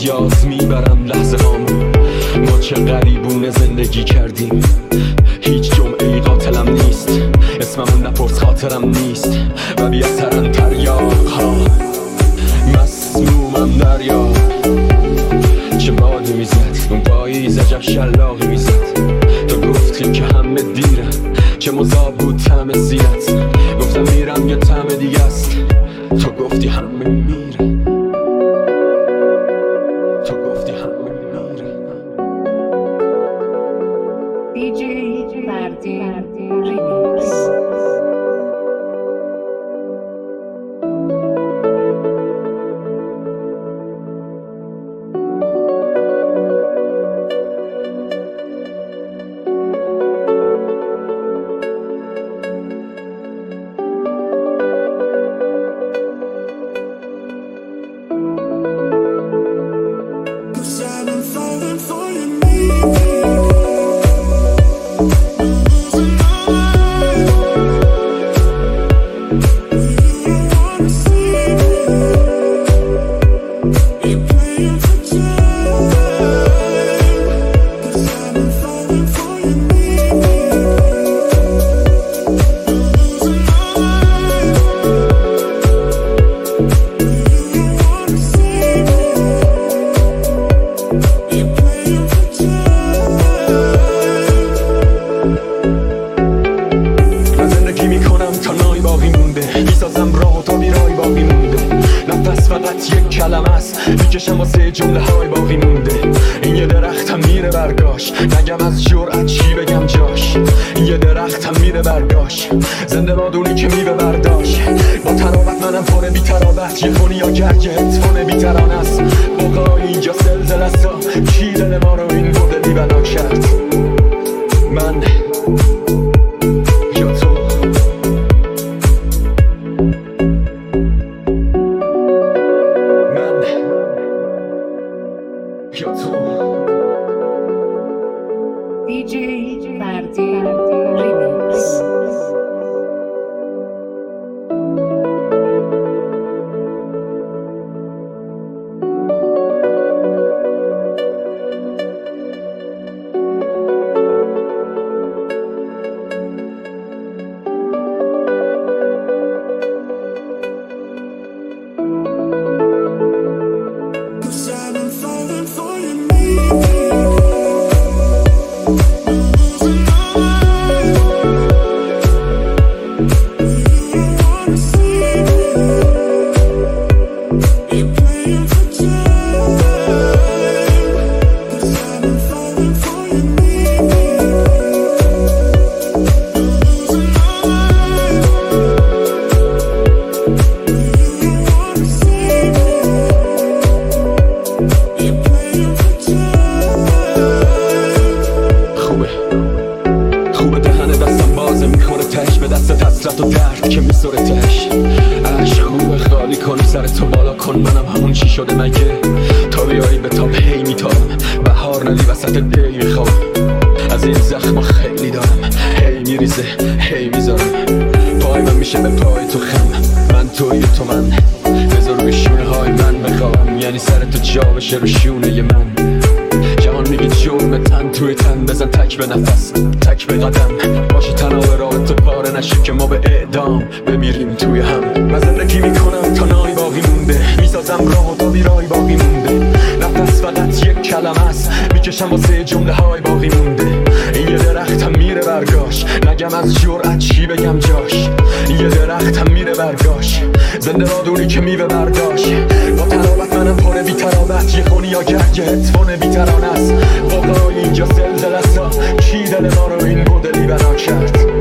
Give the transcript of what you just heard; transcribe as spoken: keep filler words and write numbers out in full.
از یاد میبرم لحظه هامو. ما چه غریبونه زندگی کردیم، هیچ جمعه قاتلم نیست، اسممون نپرس خاطرم نیست و بی اثرن تریاق ها. مسمومم دریا چه بادی میزد، اون پاییز عجب شلاقی میزد. تو گفتی که همه دیره، چه مذاب بود طعم زیرت. گفتم میرم یه طعم دیگه است، تو گفتی همه میره. تو گفتی همه میره. دیجی فردی ریمیکس. کلمه است میکشم واسه جمله های باقی مونده. این یه درختم میره برگاش، نگم از جرأت چی بگم جاش. این یه درختم میره برگاش، زنده بادونی که میوه برداشت. با تراوت منم پر بی تراوت، یه خونی یا گرگ هتفون بی ترانه است. بقای اینجا زلزله است، کی دل ما رو این بودلی بنا کرد؟ من یا تو؟ دیجی فردی ریمیکس. حسرت و درد که میسرتش. عشق خوبه خالی کن، سر تو بالا کن، منم همون چی شده مگه. تا بیایی به تاب هی میتارم، بهار ندی وسط دی میخوام. از این زخم خیلی دارم، هی میریزه هی میذارم. پای من میشه به پای تو خم، من توی تو من. بذار به شونه های من بخوام، یعنی سر تو جا بشه رو شونه من. جهان میگه جرم تن توی تن، بزن تک به نفس تک به قدم. باشه تناب راه تو پاره نشه که ما به اعدام بمیریم توی هم. من زندگی میکنم تا نای باقی مونده، میسازم راه تا بیرای باقی مونده. نفس فقط یک کلمه است، میکشم واسه جمله های باقی مونده. این یه درختم میره برگاش، نگم از جرأت چی بگم جاش. این یه درختم میره برگاش، زنده بادونی که میوه برداشت. با تراوت منم پر بی تراوت، یه خونی یا گرگ هتفون بی ترانه است. واقعا اینجا زلزله است، کی دل ما رو این بودلی بنا کرد؟